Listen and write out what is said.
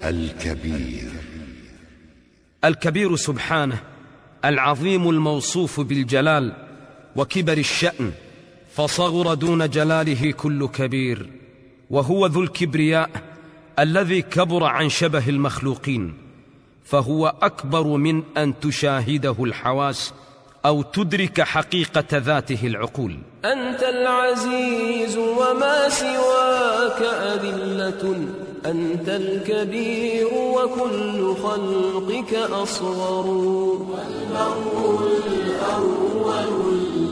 الكبير. الكبير سبحانه العظيم الموصوف بالجلال وكبر الشأن، فصغر دون جلاله كل كبير، وهو ذو الكبرياء الذي كبر عن شبه المخلوقين، فهو أكبر من أن تشاهده الحواس أو تدرك حقيقة ذاته العقول. أنت العزيز وما سواك أذلة، أنت الكبير وكل خلقك أصغر، والبر الأول